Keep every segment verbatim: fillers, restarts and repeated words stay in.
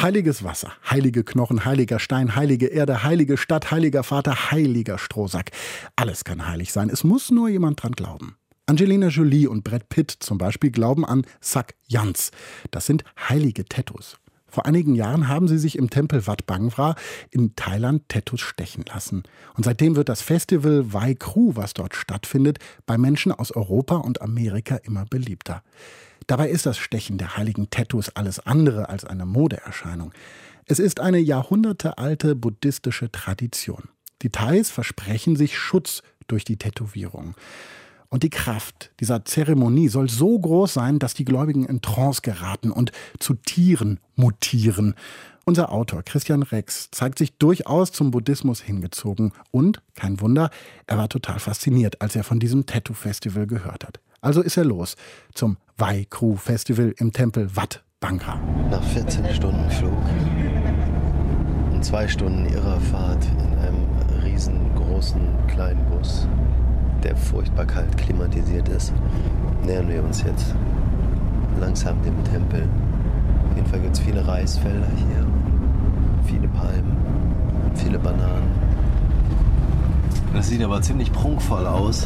Heiliges Wasser, heilige Knochen, heiliger Stein, heilige Erde, heilige Stadt, heiliger Vater, heiliger Strohsack. Alles kann heilig sein. Es muss nur jemand dran glauben. Angelina Jolie und Brad Pitt zum Beispiel glauben an Sak Yans. Das sind heilige Tattoos. Vor einigen Jahren haben sie sich im Tempel Wat Bhangra in Thailand Tattoos stechen lassen. Und seitdem wird das Festival Vai Kru, was dort stattfindet, bei Menschen aus Europa und Amerika immer beliebter. Dabei ist das Stechen der heiligen Tattoos alles andere als eine Modeerscheinung. Es ist eine jahrhundertealte buddhistische Tradition. Die Thais versprechen sich Schutz durch die Tätowierung. Und die Kraft dieser Zeremonie soll so groß sein, dass die Gläubigen in Trance geraten und zu Tieren mutieren. Unser Autor Christian Rex zeigt sich durchaus zum Buddhismus hingezogen. Und, kein Wunder, er war total fasziniert, als er von diesem Tattoo-Festival gehört hat. Also ist er los zum Vai Kru Festival im Tempel Wat Bhangra. Nach vierzehn Stunden Flug und zwei Stunden Irrfahrt in einem riesengroßen kleinen Bus, der furchtbar kalt klimatisiert ist, nähern wir uns jetzt langsam dem Tempel. Auf jeden Fall gibt es viele Reisfelder hier, viele Palmen, viele Bananen. Das sieht aber ziemlich prunkvoll aus.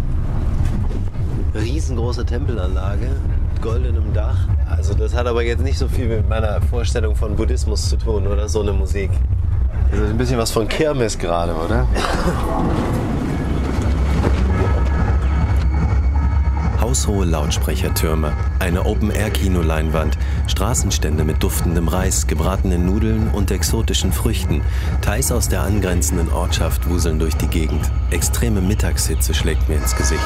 Riesengroße Tempelanlage mit goldenem Dach. Also das hat aber jetzt nicht so viel mit meiner Vorstellung von Buddhismus zu tun, oder so eine Musik. Das ist ein bisschen was von Kirmes gerade, oder? Haushohe Lautsprechertürme, eine Open-Air-Kinoleinwand, Straßenstände mit duftendem Reis, gebratenen Nudeln und exotischen Früchten. Thais aus der angrenzenden Ortschaft wuseln durch die Gegend. Extreme Mittagshitze schlägt mir ins Gesicht.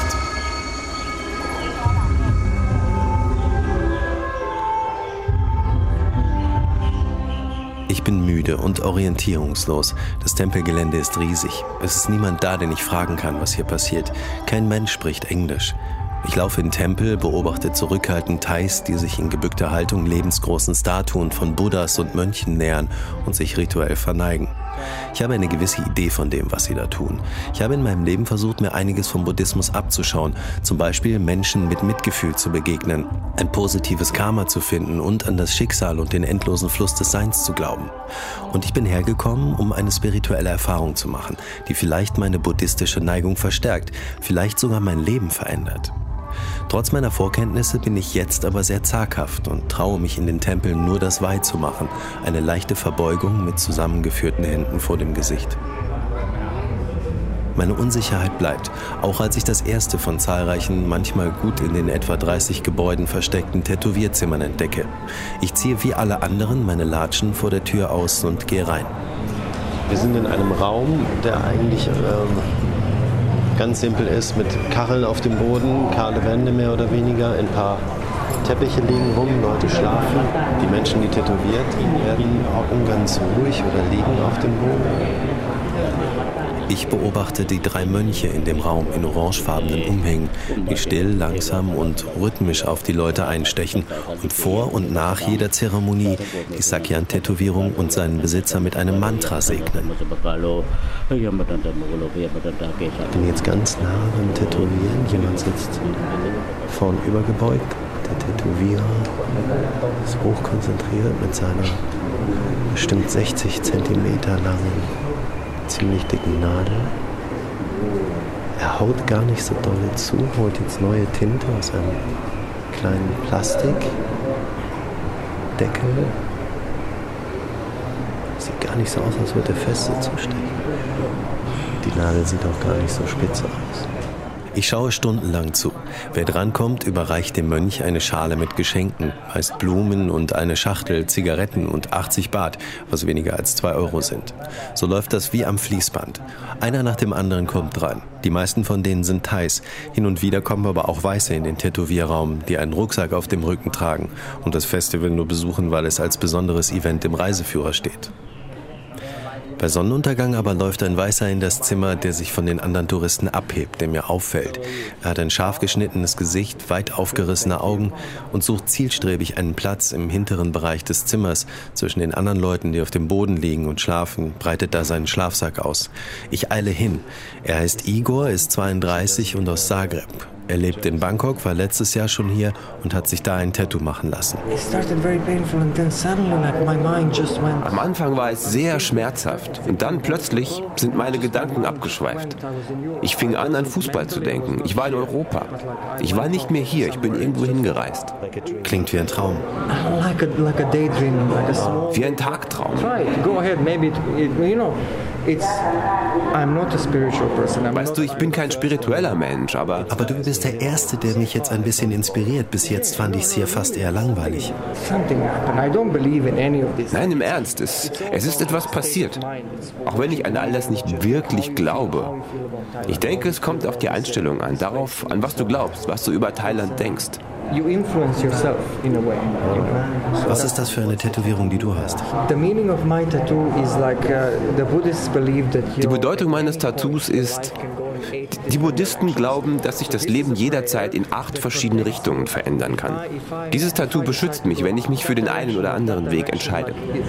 Ich bin müde und orientierungslos. Das Tempelgelände ist riesig. Es ist niemand da, den ich fragen kann, was hier passiert. Kein Mensch spricht Englisch. Ich laufe in den Tempel, beobachte zurückhaltend Thais, die sich in gebückter Haltung lebensgroßen Statuen von Buddhas und Mönchen nähern und sich rituell verneigen. Ich habe eine gewisse Idee von dem, was sie da tun. Ich habe in meinem Leben versucht, mir einiges vom Buddhismus abzuschauen. Zum Beispiel Menschen mit Mitgefühl zu begegnen, ein positives Karma zu finden und an das Schicksal und den endlosen Fluss des Seins zu glauben. Und ich bin hergekommen, um eine spirituelle Erfahrung zu machen, die vielleicht meine buddhistische Neigung verstärkt, vielleicht sogar mein Leben verändert. Trotz meiner Vorkenntnisse bin ich jetzt aber sehr zaghaft und traue mich in den Tempeln nur das Vai zu machen, eine leichte Verbeugung mit zusammengeführten Händen vor dem Gesicht. Meine Unsicherheit bleibt, auch als ich das erste von zahlreichen, manchmal gut in den etwa dreißig Gebäuden versteckten Tätowierzimmern entdecke. Ich ziehe wie alle anderen meine Latschen vor der Tür aus und gehe rein. Wir sind in einem Raum, der eigentlich ähm, ganz simpel ist, mit Kacheln auf dem Boden, kahle Wände mehr oder weniger, ein paar Teppiche liegen rum, Leute schlafen. Die Menschen, die tätowiert werden, hocken ganz ruhig oder liegen auf dem Boden. Ich beobachte die drei Mönche in dem Raum in orangefarbenen Umhängen, die still, langsam und rhythmisch auf die Leute einstechen und vor und nach jeder Zeremonie die Sakyan-Tätowierung und seinen Besitzer mit einem Mantra segnen. Ich bin jetzt ganz nah beim Tätowieren. Jemand sitzt vorn übergebeugt. Der Tätowierer ist hochkonzentriert mit seiner bestimmt sechzig Zentimeter langen, ziemlich dicken Nadel. Er haut gar nicht so doll zu, holt jetzt neue Tinte aus einem kleinen Plastikdeckel. Sieht gar nicht so aus, als würde er fest zustechen. Die Nadel sieht auch gar nicht so spitze aus. Ich schaue stundenlang zu. Wer drankommt, überreicht dem Mönch eine Schale mit Geschenken, meist Blumen und eine Schachtel Zigaretten und achtzig Baht, was weniger als zwei Euro sind. So läuft das wie am Fließband. Einer nach dem anderen kommt dran. Die meisten von denen sind Thais. Hin und wieder kommen aber auch Weiße in den Tätowierraum, die einen Rucksack auf dem Rücken tragen und das Festival nur besuchen, weil es als besonderes Event im Reiseführer steht. Bei Sonnenuntergang aber läuft ein Weißer in das Zimmer, der sich von den anderen Touristen abhebt, der mir auffällt. Er hat ein scharf geschnittenes Gesicht, weit aufgerissene Augen und sucht zielstrebig einen Platz im hinteren Bereich des Zimmers. Zwischen den anderen Leuten, die auf dem Boden liegen und schlafen, breitet da seinen Schlafsack aus. Ich eile hin. Er heißt Igor, ist zweiunddreißig und aus Zagreb. Er lebt in Bangkok, war letztes Jahr schon hier und hat sich da ein Tattoo machen lassen. Am Anfang war es sehr schmerzhaft und dann plötzlich sind meine Gedanken abgeschweift. Ich fing an, an Fußball zu denken. Ich war in Europa. Ich war nicht mehr hier, ich bin irgendwo hingereist. Klingt wie ein Traum. Wie ein Tagtraum. Weißt du, ich bin kein spiritueller Mensch, aber... Aber du bist der Erste, der mich jetzt ein bisschen inspiriert. Bis jetzt fand ich es hier fast eher langweilig. Nein, im Ernst, es, es ist etwas passiert. Auch wenn ich an all das nicht wirklich glaube. Ich denke, es kommt auf die Einstellung an, darauf, an was du glaubst, was du über Thailand denkst. Was ist das für eine Tätowierung, die du hast? Die Bedeutung meines Tattoos ist, die Buddhisten glauben, dass sich das Leben jederzeit in acht verschiedene Richtungen verändern kann. Dieses Tattoo beschützt mich, wenn ich mich für den einen oder anderen Weg entscheide.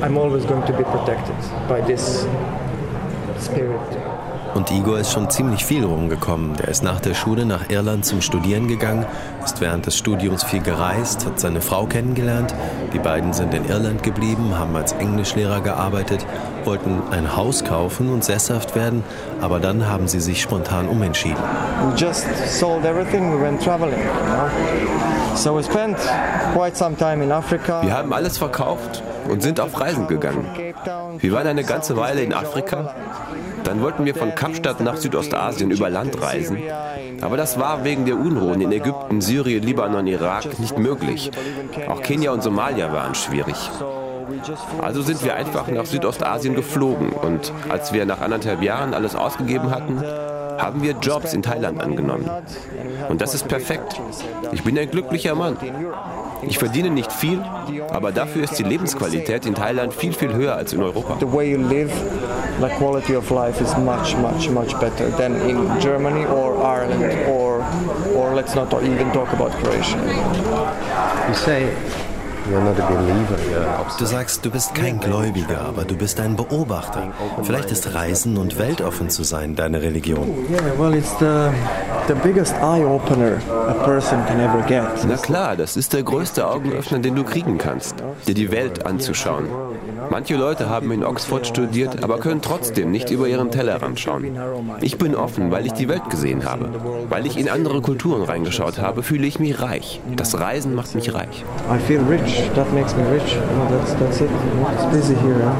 Und Igor ist schon ziemlich viel rumgekommen. Der ist nach der Schule nach Irland zum Studieren gegangen, ist während des Studiums viel gereist, hat seine Frau kennengelernt. Die beiden sind in Irland geblieben, haben als Englischlehrer gearbeitet, wollten ein Haus kaufen und sesshaft werden, aber dann haben sie sich spontan umentschieden. We just sold everything, we went traveling. So we spent quite some time in Africa. Wir haben alles verkauft und sind auf Reisen gegangen. Wir waren eine ganze Weile in Afrika. Dann wollten wir von Kapstadt nach Südostasien über Land reisen. Aber das war wegen der Unruhen in Ägypten, Syrien, Libanon, Irak nicht möglich. Auch Kenia und Somalia waren schwierig. Also sind wir einfach nach Südostasien geflogen. Und als wir nach anderthalb Jahren alles ausgegeben hatten, haben wir Jobs in Thailand angenommen. Und das ist perfekt. Ich bin ein glücklicher Mann. Ich verdiene nicht viel, aber dafür ist die Lebensqualität in Thailand viel, viel höher als in Europa. The way you live, the quality of life is much, much, much better than in Germany or Ireland or, or let's not even talk about Croatia. You say you're not a believer. Du sagst, du bist kein Gläubiger, aber du bist ein Beobachter. Vielleicht ist Reisen und weltoffen zu sein deine Religion. Yeah, well, it's the, the biggest eye-opener a person can ever get. Na klar, das ist der größte Augenöffner, den du kriegen kannst, dir die Welt anzuschauen. Manche Leute haben in Oxford studiert, aber können trotzdem nicht über ihren Tellerrand schauen. Ich bin offen, weil ich die Welt gesehen habe. Weil ich in andere Kulturen reingeschaut habe, fühle ich mich reich. Das Reisen macht mich reich. I feel rich. That makes me rich. No, that's, that's it. It's busy here. Yeah?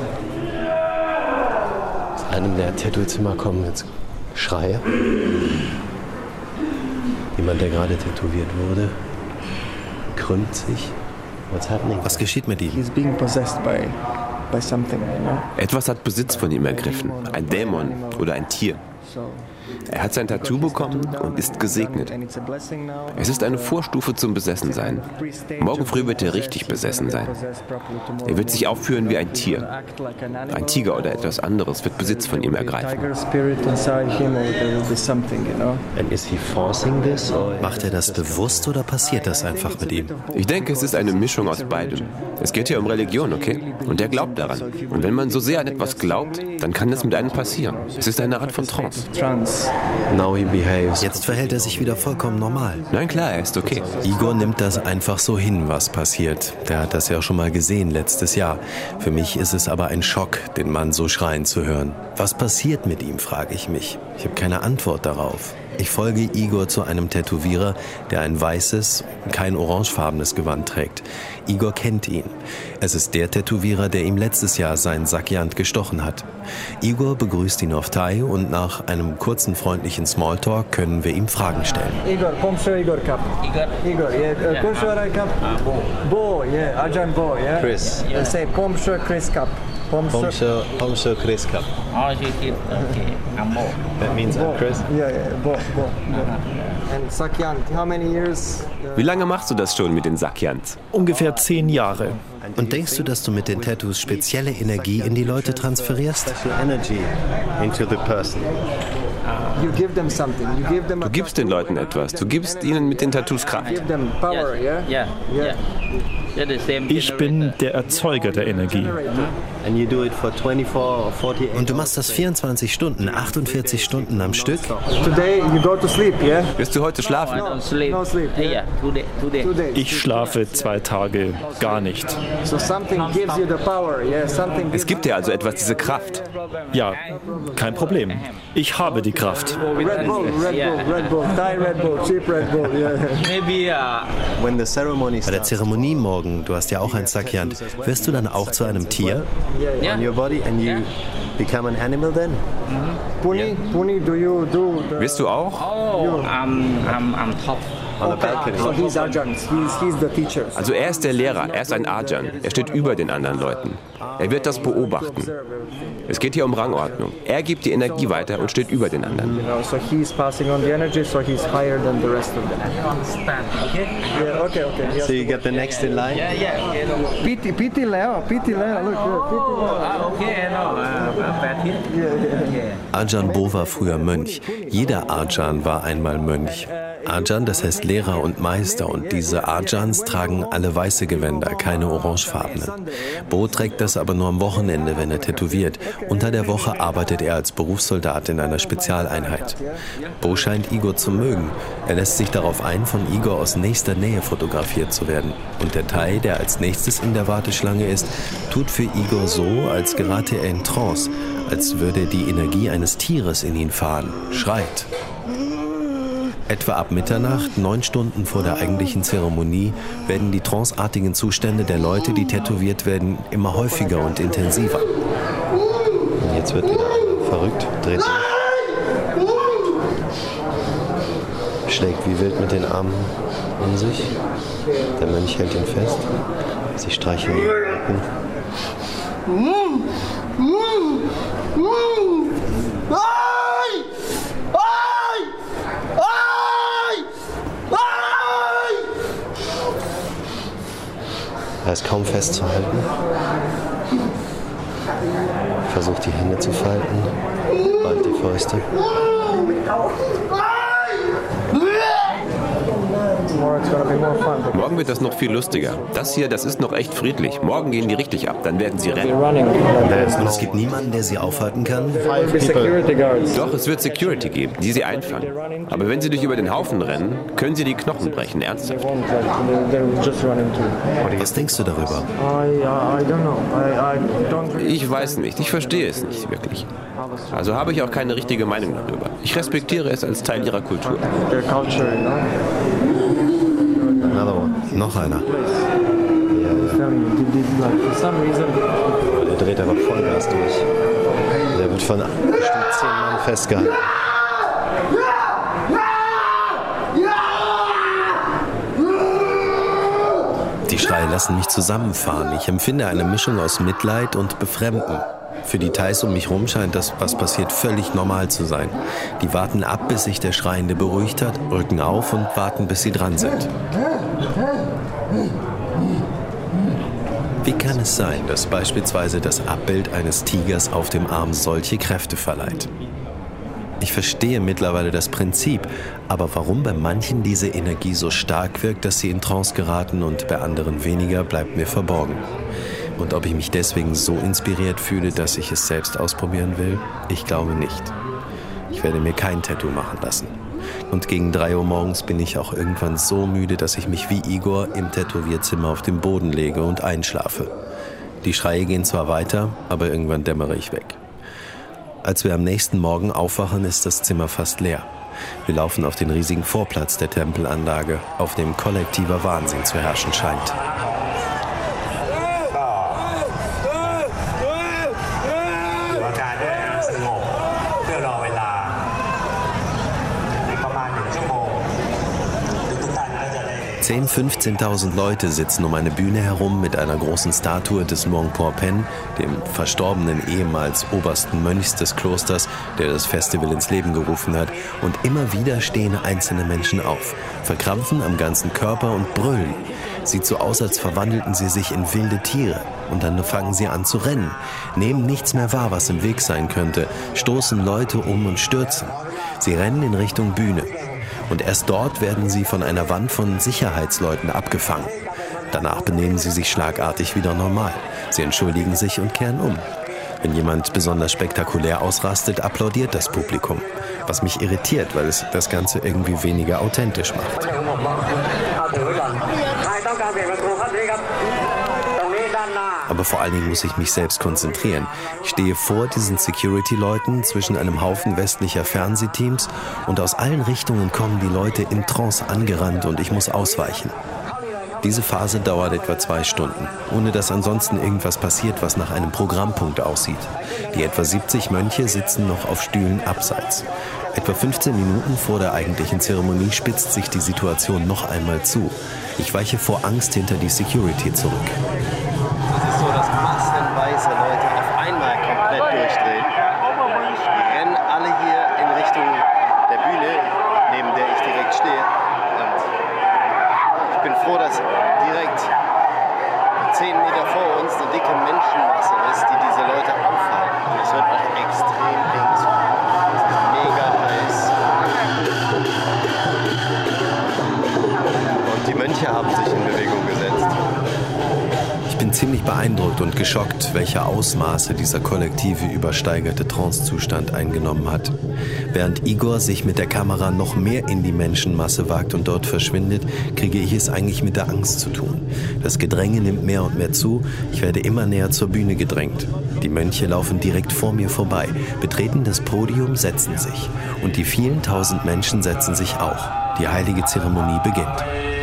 Aus einem der Tattoo-Zimmer kommen jetzt Schreie. Jemand, der gerade tätowiert wurde, krümmt sich. What's happening? Was geschieht mit ihm? He's being possessed by, by something, you know? Etwas hat Besitz von ihm ergriffen. Ein Dämon oder ein Tier. Er hat sein Tattoo bekommen und ist gesegnet. Es ist eine Vorstufe zum Besessensein. Morgen früh wird er richtig besessen sein. Er wird sich aufführen wie ein Tier. Ein Tiger oder etwas anderes wird Besitz von ihm ergreifen. And is he forcing this, or Macht er das bewusst oder passiert das einfach mit ihm? Ich denke, es ist eine Mischung aus beidem. Es geht hier um Religion, okay? Und er glaubt daran. Und wenn man so sehr an etwas glaubt, dann kann das mit einem passieren. Es ist eine Art von Trance. now he behaves? Jetzt verhält er sich wieder vollkommen normal. Nein, klar, er ist okay. Igor nimmt das einfach so hin, was passiert. Der hat das ja schon mal gesehen letztes Jahr. Für mich ist es aber ein Schock, den Mann so schreien zu hören. Was passiert mit ihm, frage ich mich. Ich habe keine Antwort darauf. Ich folge Igor zu einem Tätowierer, der ein weißes, kein orangefarbenes Gewand trägt. Igor kennt ihn. Es ist der Tätowierer, der ihm letztes Jahr seinen Sakyant gestochen hat. Igor begrüßt ihn auf Thai und nach einem kurzen freundlichen Smalltalk können wir ihm Fragen stellen. Igor, komm schon, Igor Cup. Igor? Igor, yeah. Komm schon, Igor Cup. Bo, yeah. Ajahn Bo, yeah. Chris. The same. Komm schon, Chris Cup. Pomsho, Pomsho Chris Cup. Oh, you keep, okay, I'm Bo. That means I'm Chris. Yeah, yeah, Bo, Bo, Bo. And Sakyant, how many years? Wie lange machst du das schon mit den Sakyants? Ungefähr zehn Jahre. Und denkst du, dass du mit den Tattoos spezielle Energie in die Leute transferierst? Special energy into the person. You give them something. You give them a Du gibst den Leuten etwas. Du gibst ihnen mit den Tattoos Kraft. give them power, yeah? Yeah, yeah. Ich bin der Erzeuger der Energie. Und du machst das vierundzwanzig Stunden, achtundvierzig Stunden am Stück? Wirst du heute schlafen? Ich schlafe zwei Tage gar nicht. Es gibt dir also etwas, diese Kraft. Ja, kein Problem. Ich habe die Kraft. Red Bull, Red Bull, Red Bull, Thai Red Bull, cheap Red Bull. Yeah. Bei der Zeremonie morgen, du hast ja auch ein Sakyant, wirst du dann auch zu einem Tier? On your body and you become an animal then? Puni, Puni, do you do the... Wirst du auch? Oh, I'm, I'm, I'm top. Okay, so he's Arjan, he's, he's the teacher. Also er ist der Lehrer, er ist ein Arjan. Er steht über den anderen Leuten. Er wird das beobachten. Es geht hier um Rangordnung. Er gibt die Energie weiter und steht über den anderen. You know, so he's passing on the energy, so he's higher than the rest of them. Okay? Yeah, okay, okay. So you get the next in line? Yeah, yeah. Piti, Piti Leo, Piti Leo, look, yeah, Piti Leo. Ah, okay, I know. Uh, bad hit. Yeah. Arjan Bo war früher Mönch. Jeder Arjan war einmal Mönch. Arjan, das heißt Lehrer und Meister, und diese Arjans tragen alle weiße Gewänder, keine orangefarbenen. Bo trägt das aber nur am Wochenende, wenn er tätowiert. Unter der Woche arbeitet er als Berufssoldat in einer Spezialeinheit. Bo scheint Igor zu mögen. Er lässt sich darauf ein, von Igor aus nächster Nähe fotografiert zu werden. Und der Thai, der als nächstes in der Warteschlange ist, tut für Igor so, als gerate er in Trance, als würde die Energie eines Tieres in ihn fahren, schreit. Etwa ab Mitternacht, neun Stunden vor der eigentlichen Zeremonie, werden die tranceartigen Zustände der Leute, die tätowiert werden, immer häufiger und intensiver. Und jetzt wird wieder verrückt, dreht sich. Schlägt wie wild mit den Armen um sich. Der Mönch hält ihn fest. Sie streicheln ihn Rücken. Er ist kaum festzuhalten. Versucht die Hände zu falten, ballt die Fäuste. Morgen wird das noch viel lustiger. Das hier, das ist noch echt friedlich. Morgen gehen die richtig ab, dann werden sie rennen. Und es gibt niemanden, der sie aufhalten kann? Doch, es wird Security geben, die sie einfangen. Aber wenn sie durch über den Haufen rennen, können sie die Knochen brechen, ernsthaft. Was denkst du darüber? Ich weiß nicht, ich verstehe es nicht wirklich. Also habe ich auch keine richtige Meinung darüber. Ich respektiere es als Teil ihrer Kultur. Noch einer. Der dreht aber Vollgas durch. Der wird von bestimmt zehn Mann festgehalten. Die Schreie lassen mich zusammenfahren. Ich empfinde eine Mischung aus Mitleid und Befremden. Für die Thais um mich herum scheint das, was passiert, völlig normal zu sein. Die warten ab, bis sich der Schreiende beruhigt hat, rücken auf und warten, bis sie dran sind. Wie kann es sein, dass beispielsweise das Abbild eines Tigers auf dem Arm solche Kräfte verleiht? Ich verstehe mittlerweile das Prinzip, aber warum bei manchen diese Energie so stark wirkt, dass sie in Trance geraten und bei anderen weniger, bleibt mir verborgen. Und ob ich mich deswegen so inspiriert fühle, dass ich es selbst ausprobieren will? Ich glaube nicht. Ich werde mir kein Tattoo machen lassen. Und gegen drei Uhr morgens bin ich auch irgendwann so müde, dass ich mich wie Igor im Tätowierzimmer auf den Boden lege und einschlafe. Die Schreie gehen zwar weiter, aber irgendwann dämmere ich weg. Als wir am nächsten Morgen aufwachen, ist das Zimmer fast leer. Wir laufen auf den riesigen Vorplatz der Tempelanlage, auf dem kollektiver Wahnsinn zu herrschen scheint. zehntausend, fünfzehntausend Leute sitzen um eine Bühne herum mit einer großen Statue des Luang Por Pen, dem verstorbenen ehemals obersten Mönchs des Klosters, der das Festival ins Leben gerufen hat. Und immer wieder stehen einzelne Menschen auf, verkrampfen am ganzen Körper und brüllen. Sieht so aus, als verwandelten sie sich in wilde Tiere. Und dann fangen sie an zu rennen, nehmen nichts mehr wahr, was im Weg sein könnte, stoßen Leute um und stürzen. Sie rennen in Richtung Bühne. Und erst dort werden sie von einer Wand von Sicherheitsleuten abgefangen. Danach benehmen sie sich schlagartig wieder normal. Sie entschuldigen sich und kehren um. Wenn jemand besonders spektakulär ausrastet, applaudiert das Publikum. Was mich irritiert, weil es das Ganze irgendwie weniger authentisch macht. Aber vor allen Dingen muss ich mich selbst konzentrieren. Ich stehe vor diesen Security-Leuten zwischen einem Haufen westlicher Fernsehteams und aus allen Richtungen kommen die Leute in Trance angerannt und ich muss ausweichen. Diese Phase dauert etwa zwei Stunden, ohne dass ansonsten irgendwas passiert, was nach einem Programmpunkt aussieht. Die etwa siebzig Mönche sitzen noch auf Stühlen abseits. Etwa fünfzehn Minuten vor der eigentlichen Zeremonie spitzt sich die Situation noch einmal zu. Ich weiche vor Angst hinter die Security zurück. Es ist so, dass massenweise Leute auf einmal komplett durchdrehen. Die rennen alle hier in Richtung der Bühne, neben der ich direkt stehe. Und ich bin froh, dass direkt zehn Meter vor uns eine dicke Menschenmasse ist, die diese Leute aufhalten. Und es wird auch extrem eng. Es ist mega heiß. Und die Mönche haben sich in Bewegung gesetzt. Ich bin ziemlich beeindruckt und geschockt, welche Ausmaße dieser kollektive übersteigerte Trancezustand eingenommen hat. Während Igor sich mit der Kamera noch mehr in die Menschenmasse wagt und dort verschwindet, kriege ich es eigentlich mit der Angst zu tun. Das Gedränge nimmt mehr und mehr zu, ich werde immer näher zur Bühne gedrängt. Die Mönche laufen direkt vor mir vorbei, betreten das Podium, setzen sich. Und die vielen tausend Menschen setzen sich auch. Die heilige Zeremonie beginnt.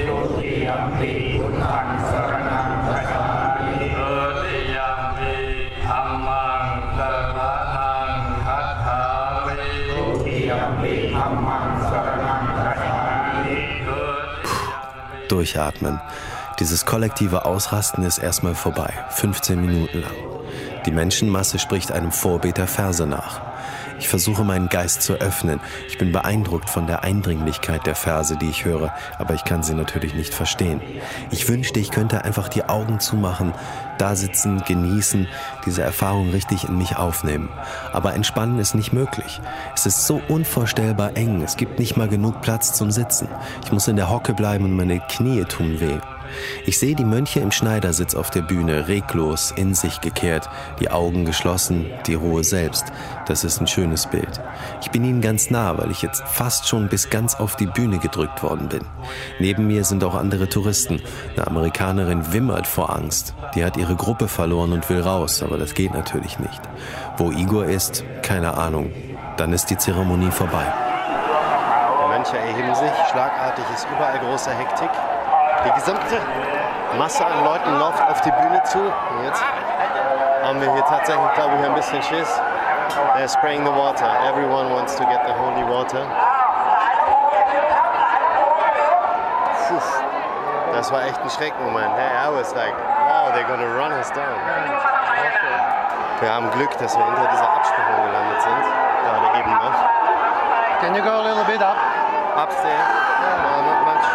Durchatmen. Dieses kollektive Ausrasten ist erstmal vorbei, fünfzehn Minuten lang. Die Menschenmasse spricht einem Vorbeter Verse nach. Ich versuche meinen Geist zu öffnen. Ich bin beeindruckt von der Eindringlichkeit der Verse, die ich höre, aber ich kann sie natürlich nicht verstehen. Ich wünschte, ich könnte einfach die Augen zumachen, da sitzen, genießen, diese Erfahrung richtig in mich aufnehmen. Aber entspannen ist nicht möglich. Es ist so unvorstellbar eng, es gibt nicht mal genug Platz zum Sitzen. Ich muss in der Hocke bleiben und meine Knie tun weh. Ich sehe die Mönche im Schneidersitz auf der Bühne, reglos, in sich gekehrt, die Augen geschlossen, die Ruhe selbst. Das ist ein schönes Bild. Ich bin ihnen ganz nah, weil ich jetzt fast schon bis ganz auf die Bühne gedrückt worden bin. Neben mir sind auch andere Touristen. Eine Amerikanerin wimmert vor Angst. Die hat ihre Gruppe verloren und will raus, aber das geht natürlich nicht. Wo Igor ist, keine Ahnung. Dann ist die Zeremonie vorbei. Die Mönche erheben sich, schlagartig ist überall große Hektik. Die gesamte Masse an Leuten läuft auf die Bühne zu. Und jetzt haben wir hier tatsächlich, glaube ich, ein bisschen Schiss. They're spraying the water. Everyone wants to get the holy water. Puh, das war echt ein Schreckmoment. Hey, I was like, wow, they're gonna run us down. Wir haben Glück, dass wir hinter dieser Absperrung gelandet sind. Gerade eben noch. Can you go a little bit up? Upstairs? No, not much.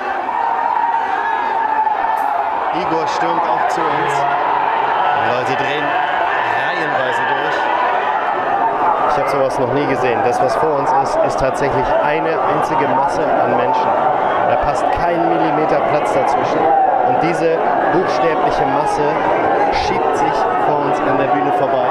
Igor stürmt auch zu uns. Die Leute drehen reihenweise durch. Ich habe sowas noch nie gesehen. Das, was vor uns ist, ist tatsächlich eine einzige Masse an Menschen. Da passt kein Millimeter Platz dazwischen. Und diese buchstäbliche Masse schiebt sich vor uns an der Bühne vorbei.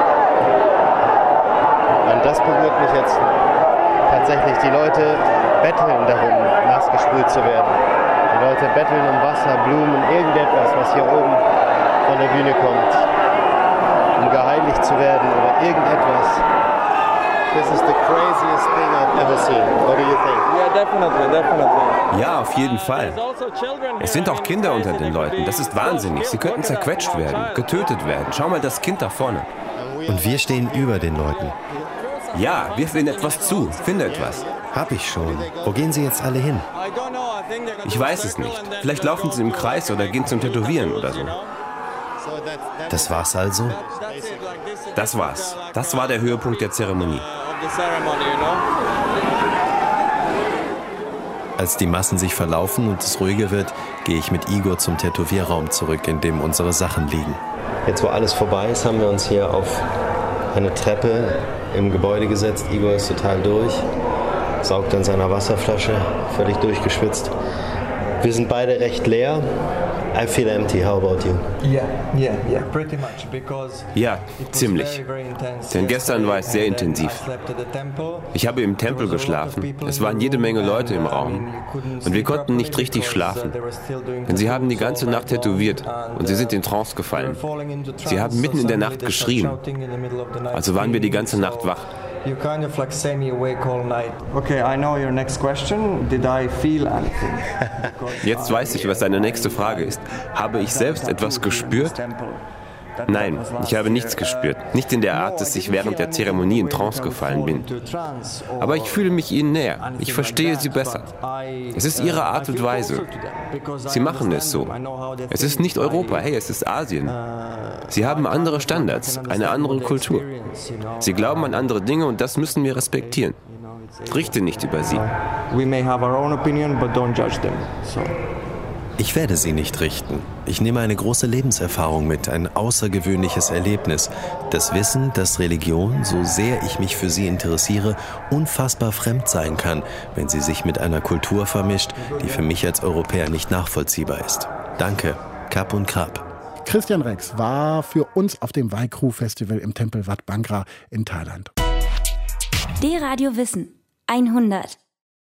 Und das berührt mich jetzt tatsächlich. Die Leute betteln darum, nass gesprüht zu werden. Die Leute betteln um Wasser, Blumen, irgendetwas, was hier oben von der Bühne kommt, um geheiligt zu werden oder irgendetwas. This is the craziest thing I've ever seen. What do you think? Yeah, definitely, definitely. Ja, auf jeden Fall. Es sind auch Kinder unter den Leuten. Das ist wahnsinnig. Sie könnten zerquetscht werden, getötet werden. Schau mal das Kind da vorne. Und wir stehen über den Leuten. Ja, wirf ihnen etwas zu. Finde etwas. Hab ich schon. Wo gehen sie jetzt alle hin? Ich weiß es nicht. Vielleicht laufen sie im Kreis oder gehen zum Tätowieren oder so. Das war's also? Das war's. Das war der Höhepunkt der Zeremonie. Als die Massen sich verlaufen und es ruhiger wird, gehe ich mit Igor zum Tätowierraum zurück, in dem unsere Sachen liegen. Jetzt, wo alles vorbei ist, haben wir uns hier auf eine Treppe im Gebäude gesetzt. Igor ist total durch, saugt an seiner Wasserflasche, völlig durchgeschwitzt. Wir sind beide recht leer. I feel empty. How about you? Yeah, yeah, yeah, pretty much because Ja, ziemlich. Denn gestern war es sehr intensiv. Ich habe im Tempel geschlafen. Es waren jede Menge Leute im Raum. Und wir konnten nicht richtig schlafen. Denn sie haben die ganze Nacht tätowiert und sie sind in Trance gefallen. Sie haben mitten in der Nacht geschrien. Also waren wir die ganze Nacht wach. You kind of like semi-awake all night. Okay, I know your next question. Did I feel anything? Jetzt weiß ich, was deine nächste Frage ist. Habe ich selbst etwas gespürt? Nein, ich habe nichts gespürt. Nicht in der Art, dass ich während der Zeremonie in Trance gefallen bin. Aber ich fühle mich ihnen näher. Ich verstehe sie besser. Es ist ihre Art und Weise. Sie machen es so. Es ist nicht Europa, hey, es ist Asien. Sie haben andere Standards, eine andere Kultur. Sie glauben an andere Dinge und das müssen wir respektieren. Richte nicht über sie. We may have our own opinion, but don't judge them. So. Ich werde sie nicht richten. Ich nehme eine große Lebenserfahrung mit, ein außergewöhnliches Erlebnis. Das Wissen, dass Religion, so sehr ich mich für sie interessiere, unfassbar fremd sein kann, wenn sie sich mit einer Kultur vermischt, die für mich als Europäer nicht nachvollziehbar ist. Danke, Kap und Krab. Christian Rex war für uns auf dem Vaikru Festival im Tempel Wat Bhangra in Thailand. D-Radio Wissen hundert.